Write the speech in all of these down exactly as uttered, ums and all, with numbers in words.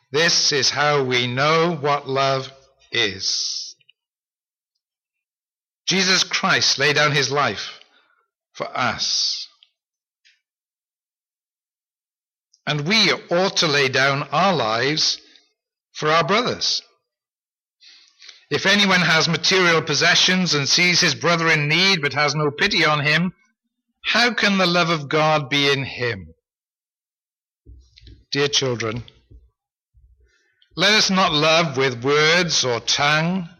This is how we know what love is. Jesus Christ laid down his life for us. And we ought to lay down our lives for our brothers. If anyone has material possessions and sees his brother in need but has no pity on him, how can the love of God be in him? Dear children, let us not love with words or tongue,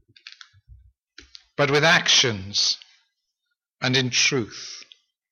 but with actions and in truth.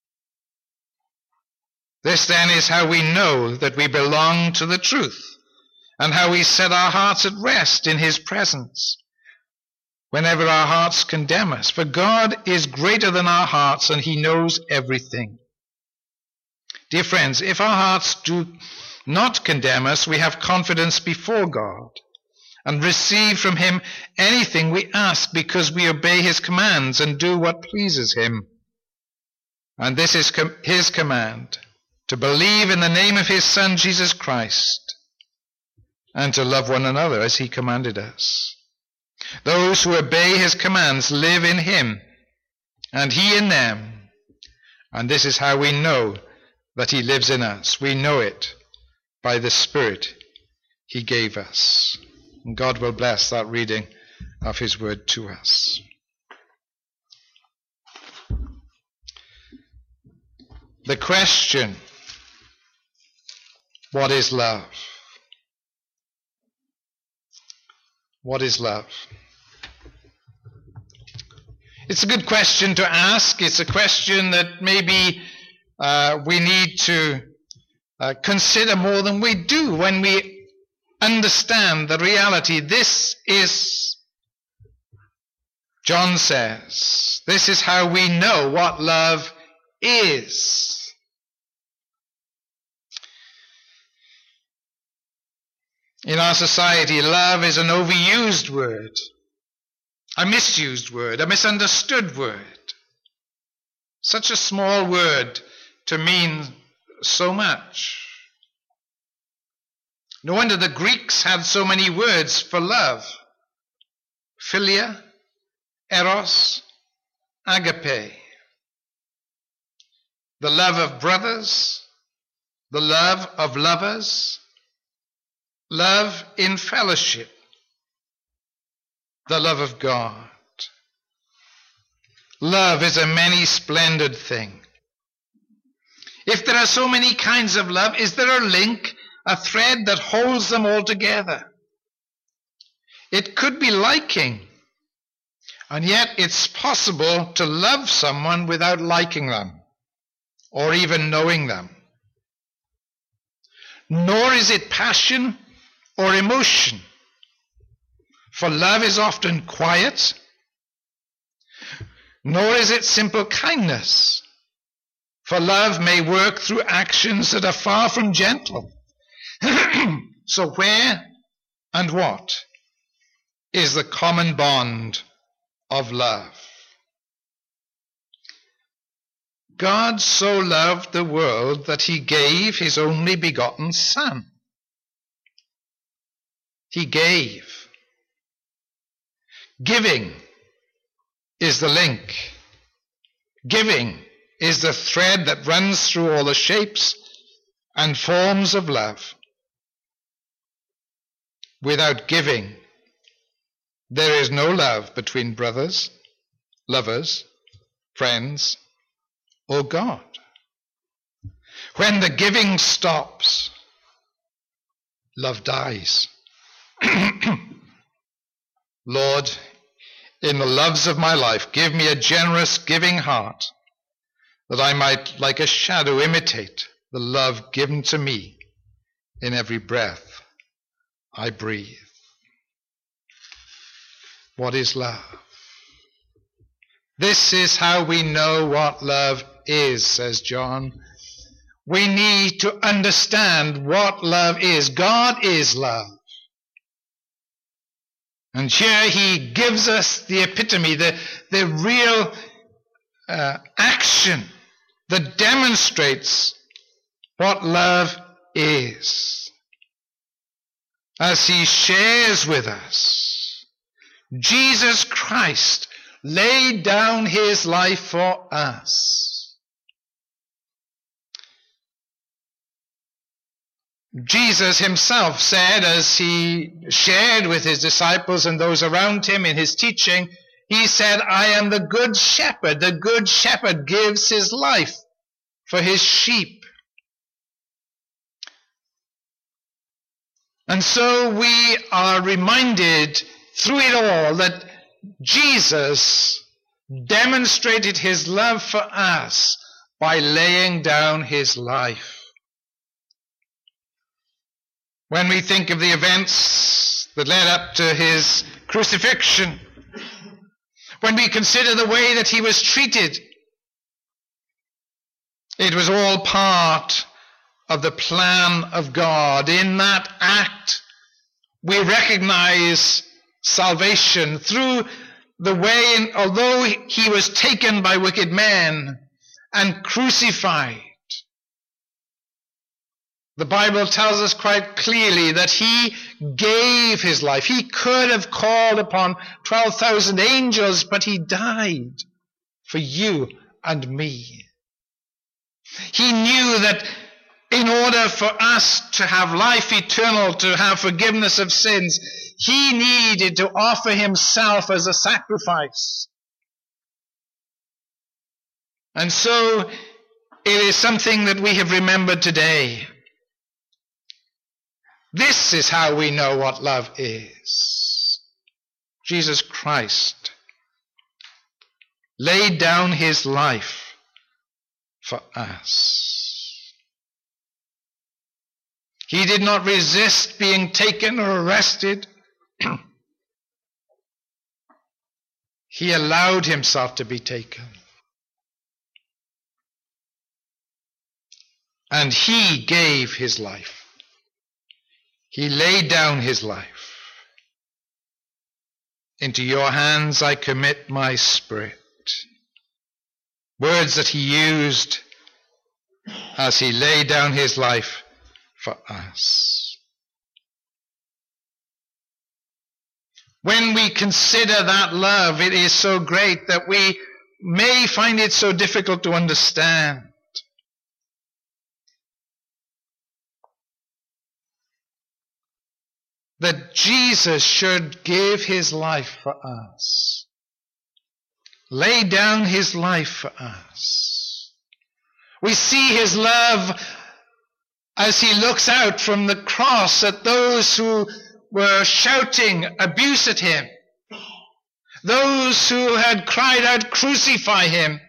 This then is how we know that we belong to the truth, and how we set our hearts at rest in his presence whenever our hearts condemn us. For God is greater than our hearts, and he knows everything. Dear friends, if our hearts do not condemn us, we have confidence before God and receive from him anything we ask, because we obey his commands and do what pleases him. And this is com- his command, to believe in the name of his Son, Jesus Christ, and to love one another as he commanded us. Those who obey his commands live in him, and he in them. And this is how we know that he lives in us. We know it by the Spirit he gave us. And God will bless that reading of his word to us. The question, what is love? What is love? It's a good question to ask. It's a question that maybe uh, we need to uh, consider more than we do when we understand the reality. This is, John says, this is how we know what love is. In our society, love is an overused word, a misused word, a misunderstood word. Such a small word to mean so much. No wonder the Greeks had so many words for love. Philia, eros, agape. The love of brothers, the love of lovers, love in fellowship, the love of God. Love is a many-splendid thing. If there are so many kinds of love, is there a link, a thread that holds them all together? It could be liking, and yet it's possible to love someone without liking them, or even knowing them. Nor is it passion or emotion, for love is often quiet, nor is it simple kindness, for love may work through actions that are far from gentle. So where and what is the common bond of love? God so loved the world that he gave his only begotten Son. He gave. Giving is the link. Giving is the thread that runs through all the shapes and forms of love. Without giving, there is no love between brothers, lovers, friends, or God. When the giving stops, love dies. Lord, in the loves of my life, give me a generous, giving heart, that I might, like a shadow, imitate the love given to me in every breath I breathe. What is love? This is how we know what love is, says John. We need to understand what love is. God is love. And here he gives us the epitome, the, the real uh, action that demonstrates what love is. as he shares with us. Jesus Christ laid down his life for us. Jesus himself said, as he shared with his disciples and those around him in his teaching, he said, I am the good shepherd. The good shepherd gives his life for his sheep. And so we are reminded through it all that Jesus demonstrated his love for us by laying down his life. When we think of the events that led up to his crucifixion, when we consider the way that he was treated, it was all part of the plan of God. In that act, we recognize salvation through the way, in, although he was taken by wicked men and crucified, the Bible tells us quite clearly that he gave his life. He could have called upon twelve thousand angels, but he died for you and me. He knew that in order for us to have life eternal, to have forgiveness of sins, he needed to offer himself as a sacrifice. And so it is something that we have remembered today. This is how we know what love is. Jesus Christ laid down his life for us. He did not resist being taken or arrested. He allowed himself to be taken. And he gave his life. He laid down his life. Into your hands I commit my spirit. Words that he used as he laid down his life for us. When we consider that love, it is so great that we may find it so difficult to understand. That Jesus should give his life for us. Lay down his life for us. We see his love as he looks out from the cross at those who were shouting abuse at him. Those who had cried out, crucify him.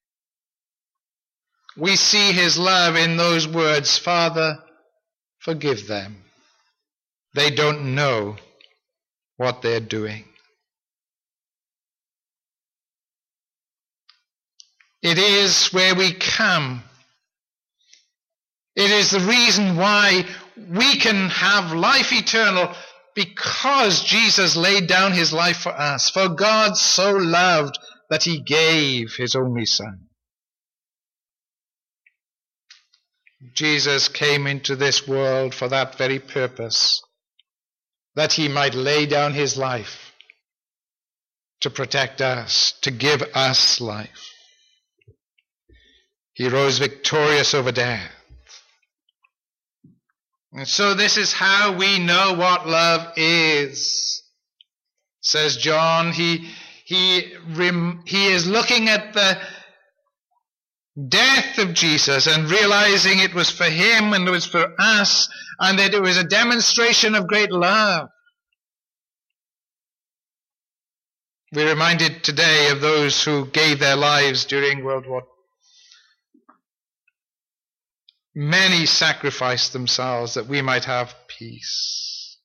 We see his love in those words, Father, forgive them. They don't know what they're doing. It is where we come. It is the reason why we can have life eternal, because Jesus laid down his life for us. For God so loved that he gave his only Son. Jesus came into this world for that very purpose, that he might lay down his life to protect us, to give us life. He rose victorious over death. And so this is how we know what love is. Says John, he, he, he is looking at the death of Jesus and realizing it was for him and it was for us, and that it was a demonstration of great love. We're reminded today of those who gave their lives during World War Two. Many sacrificed themselves that we might have peace.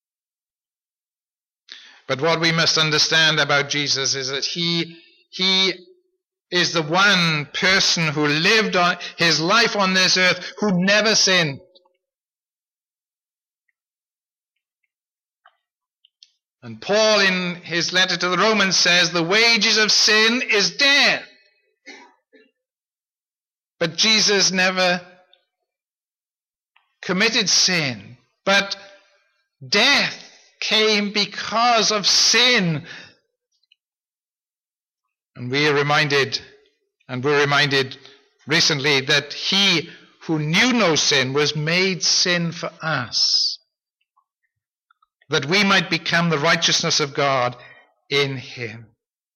But what we must understand about Jesus is that he, he is the one person who lived on his life on this earth who never sinned. And Paul in his letter to the Romans says the wages of sin is death. But Jesus never committed sin, but Death came because of sin. And we are reminded, and we're reminded recently, that he who knew no sin was made sin for us, that we might become the righteousness of God in him.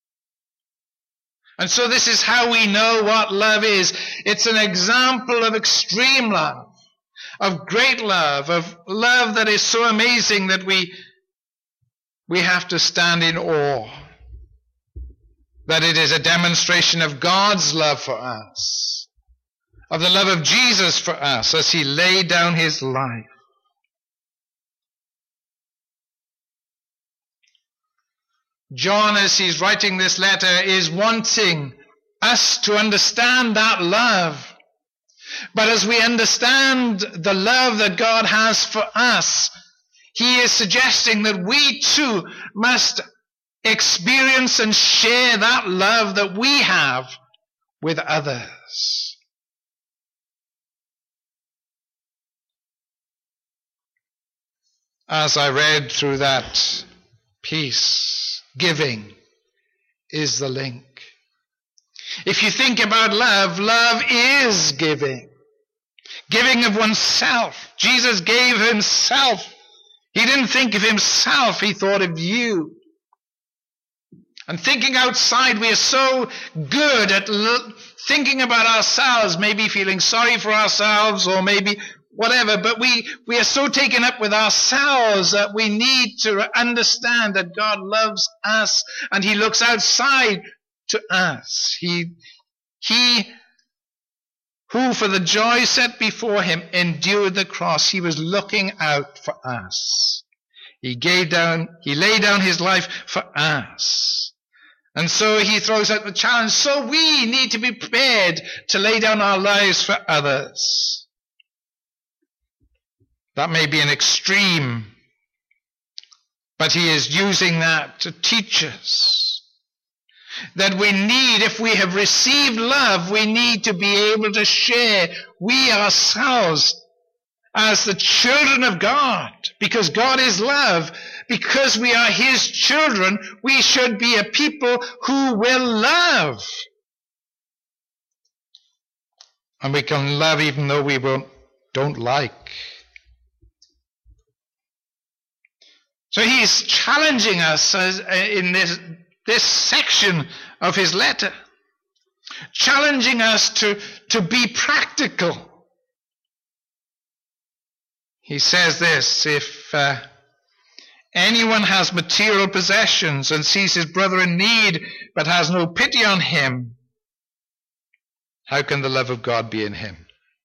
And so this is how we know what love is. It's an example of extreme love, of great love, of love that is so amazing that we, we have to stand in awe. That it is a demonstration of God's love for us, of the love of Jesus for us as he laid down his life. John, as he's writing this letter, is wanting us to understand that love. But as we understand the love that God has for us, he is suggesting that we too must experience and share that love that we have with others. As I read through that piece, giving is the link. If you think about love, love is giving. Giving of oneself. Jesus gave himself. He didn't think of himself, he thought of you. And thinking outside, we are so good at l- thinking about ourselves, maybe feeling sorry for ourselves or maybe whatever, but we, we are so taken up with ourselves that we need to understand that God loves us and he looks outside to us. He, he who for the joy set before him endured the cross, he was looking out for us. He gave down, he laid down his life for us. And so he throws out the challenge. So we need to be prepared to lay down our lives for others. That may be an extreme, but he is using that to teach us that we need, if we have received love, we need to be able to share, we ourselves, as the children of God, because God is love. Because we are his children, we should be a people who will love. And we can love even though we won't, don't like. So he's challenging us as, in this, this section of his letter. Challenging us to, to be practical. He says this, if uh, anyone has material possessions and sees his brother in need but has no pity on him, how can the love of God be in him?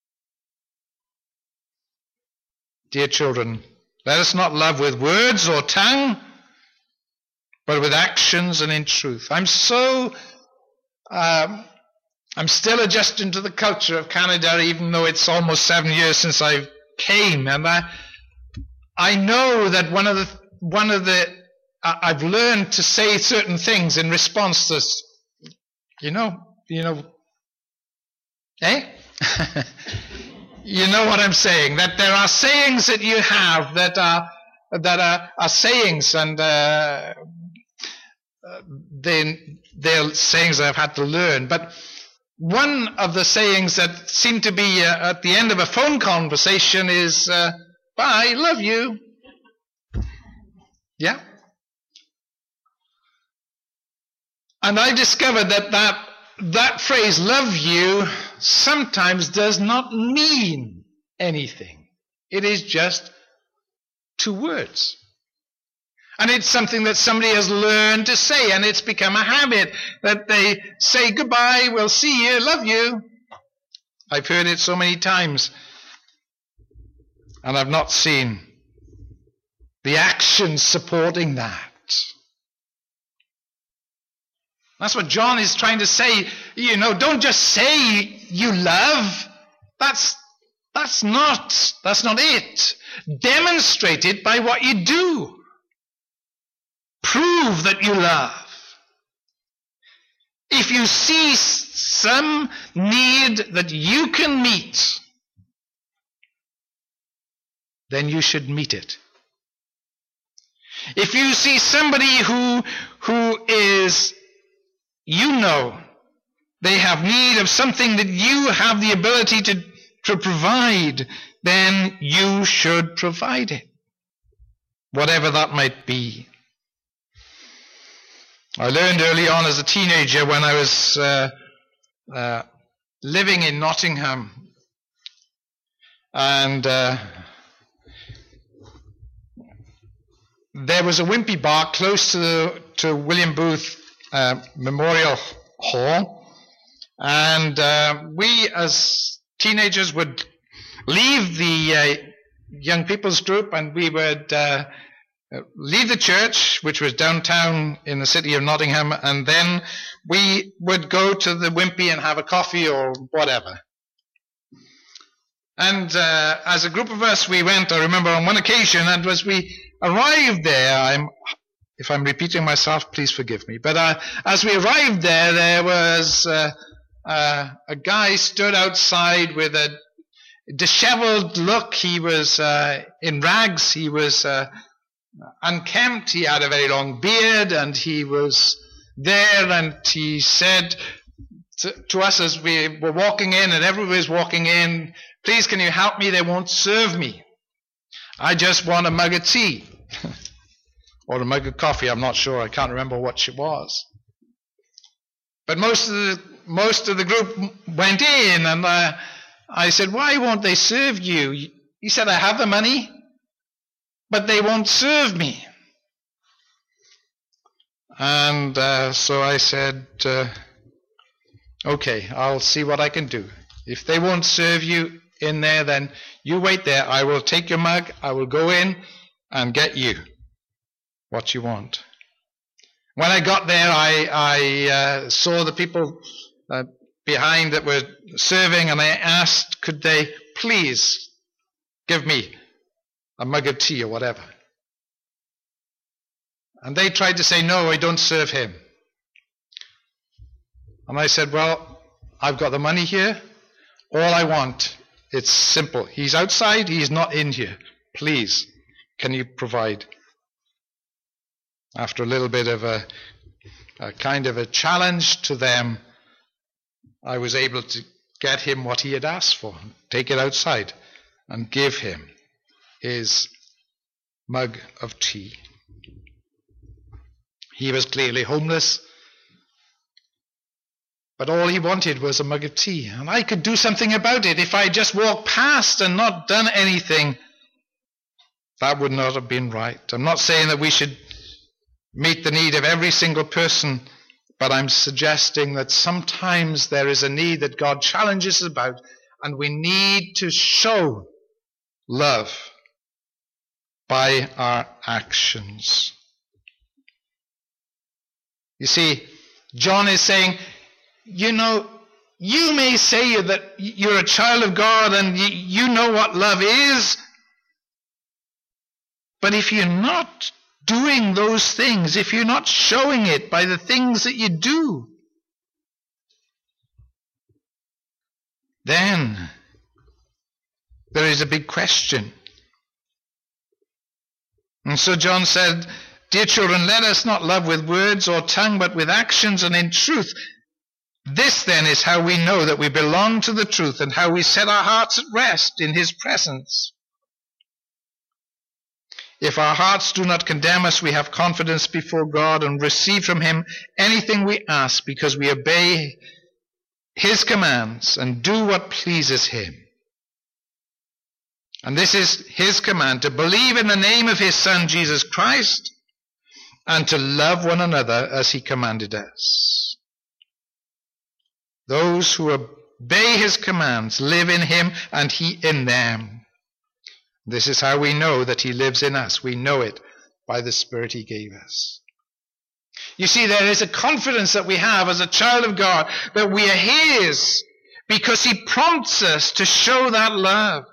Dear children, let us not love with words or tongue, but with actions and in truth. I'm so, um, I'm still adjusting to the culture of Canada, even though it's almost seven years since I came, and I, I know that one of the One of the, I've learned to say certain things in response to, you know, you know, eh? You know what I'm saying, that there are sayings that you have that are, that are, are sayings, and uh, they, they're sayings that I've had to learn. But one of the sayings that seem to be uh, at the end of a phone conversation is, uh, bye, love you. Yeah? And I discovered that, that that phrase, love you, sometimes does not mean anything. It is just two words. And it's something that somebody has learned to say, and it's become a habit that they say goodbye, we'll see you, love you. I've heard it so many times, and I've not seen the action supporting that. That's what John is trying to say. You know, don't just say you love. That's, that's not, that's not it. Demonstrate it by what you do. Prove that you love. If you see some need that you can meet, then you should meet it. If you see somebody who, who is, you know, they have need of something that you have the ability to, to provide, then you should provide it, whatever that might be. I learned early on as a teenager when I was uh, uh, living in Nottingham, and uh, there was a wimpy bar close to the, to William Booth uh, Memorial Hall, and uh, we as teenagers would leave the uh, young people's group, and we would uh, leave the church, which was downtown in the city of Nottingham, and then we would go to the Wimpy and have a coffee or whatever. And uh, as a group of us, we went, I remember on one occasion, and as we arrived there, I'm, if I'm repeating myself, please forgive me, but uh, as we arrived there, there was uh, uh, a guy stood outside with a disheveled look. He was uh, in rags, he was uh, unkempt, he had a very long beard, and he was there, and he said to, to us as we were walking in, and everybody was walking in, please can you help me, they won't serve me. I just want a mug of tea. Or a mug of coffee, I'm not sure, I can't remember what it was. But most of the, most of the group went in, and uh, I said, why won't they serve you? He said, I have the money, but they won't serve me. And uh, so I said, uh, okay, I'll see what I can do. If they won't serve you in there, then you wait there. I will take your mug, I will go in and get you what you want. When I got there, I, I uh, saw the people uh, behind that were serving, and I asked, could they please give me a mug of tea or whatever. And they tried to say, no, I don't serve him. And I said, well, I've got the money here. All I want, it's simple. He's outside, he's not in here. Please, can you provide? After a little bit of a, a kind of a challenge to them, I was able to get him what he had asked for, take it outside and give him his mug of tea. He was clearly homeless, but all he wanted was a mug of tea, and I could do something about it. If I just walked past and not done anything, that would not have been right. I'm not saying that we should meet the need of every single person, but I'm suggesting that sometimes there is a need that God challenges us about, and we need to show love by our actions. You see, John is saying, you know, you may say that you're a child of God and you know what love is, but if you're not doing those things, if you're not showing it by the things that you do, then there is a big question. And so John said, dear children, let us not love with words or tongue, but with actions and in truth. This then is how we know that we belong to the truth, and how we set our hearts at rest in his presence. If our hearts do not condemn us, we have confidence before God and receive from him anything we ask, because we obey his commands and do what pleases him. And this is his command, to believe in the name of his Son, Jesus Christ, and to love one another as he commanded us. Those who obey his commands live in him and he in them. This is how we know that he lives in us. We know it by the Spirit he gave us. You see, there is a confidence that we have as a child of God that we are his, because he prompts us to show that love.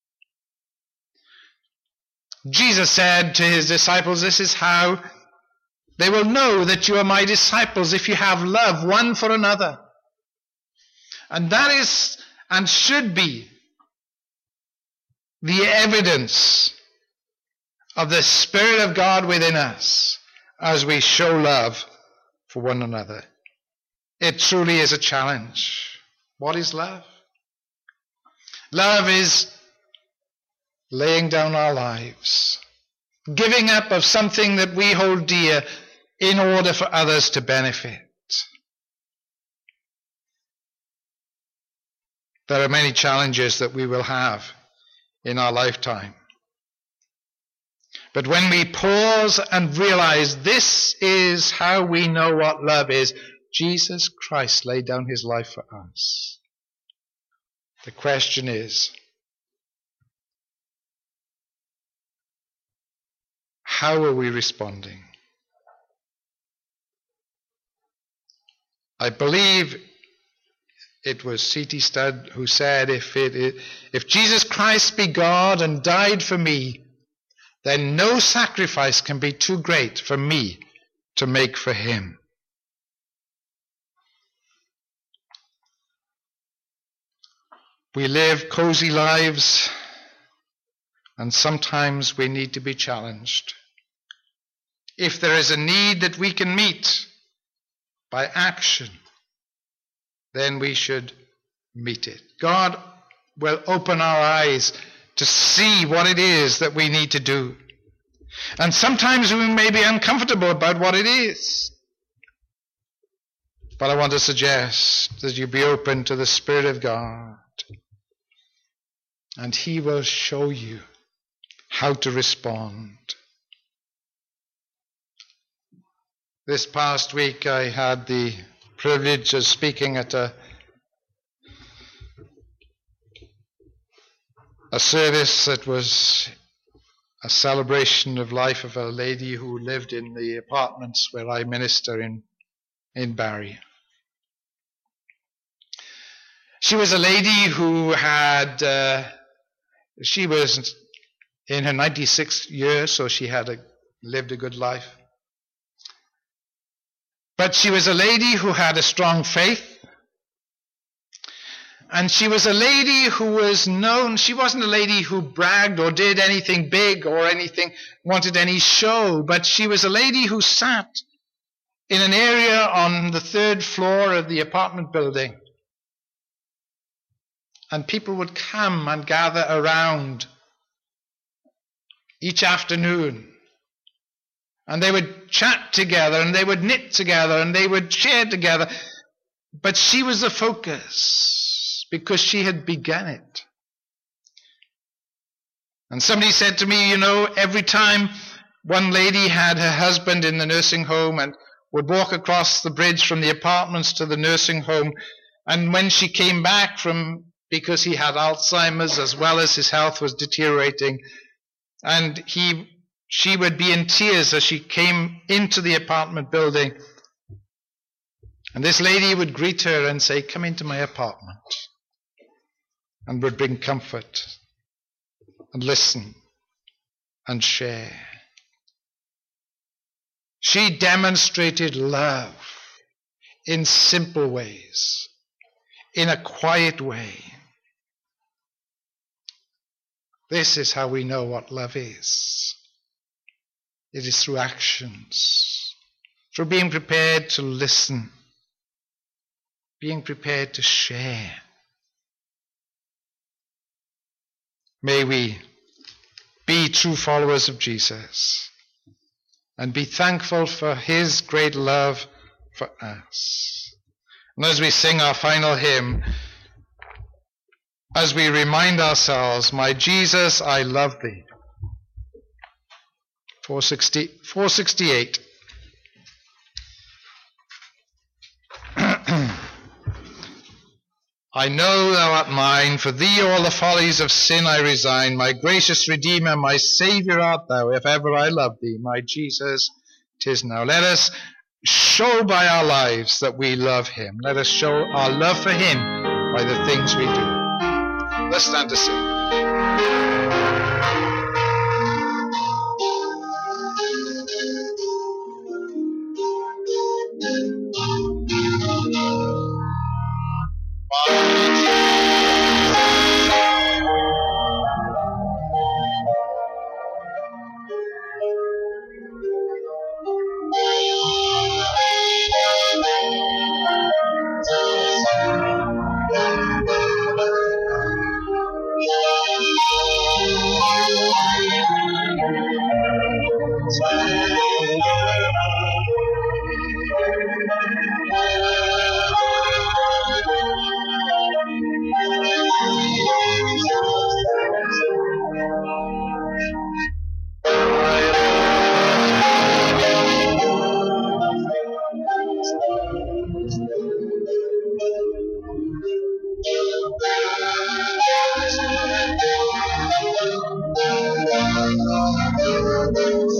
Jesus said to his disciples, this is how they will know that you are my disciples, if you have love one for another. And that is and should be the evidence of the Spirit of God within us as we show love for one another. It truly is a challenge. What is love? Love is laying down our lives, giving up of something that we hold dear in order for others to benefit. There are many challenges that we will have in our lifetime. But when we pause and realize this is how we know what love is, Jesus Christ laid down his life for us. The question is, how are we responding? I believe it was C T Studd who said, if, it, if Jesus Christ be God and died for me, then no sacrifice can be too great for me to make for him. We live cozy lives, and sometimes we need to be challenged. If there is a need that we can meet by action, then we should meet it. God will open our eyes to see what it is that we need to do. And sometimes we may be uncomfortable about what it is. But I want to suggest that you be open to the Spirit of God, and he will show you how to respond. This past week I had the privilege of speaking at a, a service that was a celebration of life of a lady who lived in the apartments where I minister in, in Barrie. She was a lady who had, uh, she was in her ninety-sixth year, so she had a, lived a good life. But she was a lady who had a strong faith. And she was a lady who was known, she wasn't a lady who bragged or did anything big or anything, wanted any show, but she was a lady who sat in an area on the third floor of the apartment building. And people would come and gather around each afternoon. And they would chat together, and they would knit together, and they would share together. But she was the focus, because she had begun it. And somebody said to me, you know, every time one lady had her husband in the nursing home and would walk across the bridge from the apartments to the nursing home, and when she came back from, because he had Alzheimer's as well as his health was deteriorating, and he She would be in tears as she came into the apartment building. And this lady would greet her and say, come into my apartment. And would bring comfort and listen and share. She demonstrated love in simple ways, in a quiet way. This is how we know what love is. It is through actions, through being prepared to listen, being prepared to share. May we be true followers of Jesus and be thankful for his great love for us. And as we sing our final hymn, as we remind ourselves, my Jesus, I love thee. four sixty-eight. I know thou art mine, for thee all the follies of sin I resign. My gracious Redeemer, my Saviour art thou, if ever I love thee. My Jesus, 'tis now. Let us show by our lives that we love him. Let us show our love for him by the things we do. Let's stand to sing.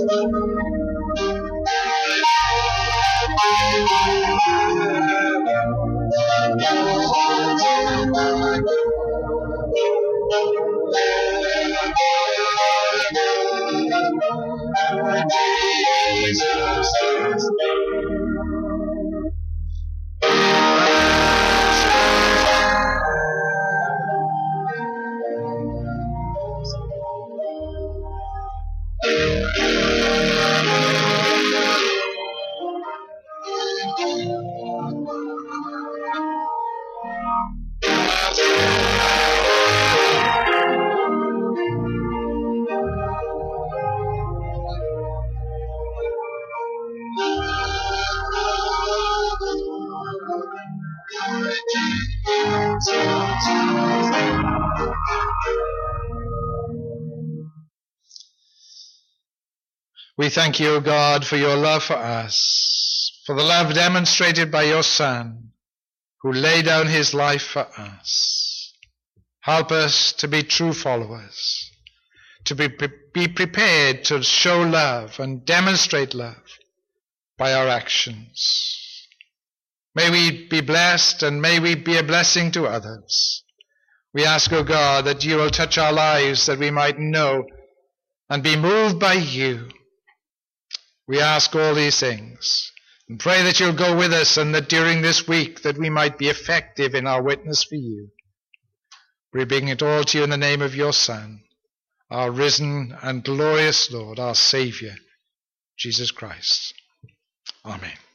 We thank you, O God, for your love for us, for the love demonstrated by your Son, who laid down his life for us. Help us to be true followers, to be, be prepared to show love and demonstrate love by our actions. May we be blessed, and may we be a blessing to others. We ask, O God, that you will touch our lives, that we might know and be moved by you. We ask all these things and pray that you'll go with us, and that during this week that we might be effective in our witness for you. We bring it all to you in the name of your Son, our risen and glorious Lord, our Saviour, Jesus Christ. Amen.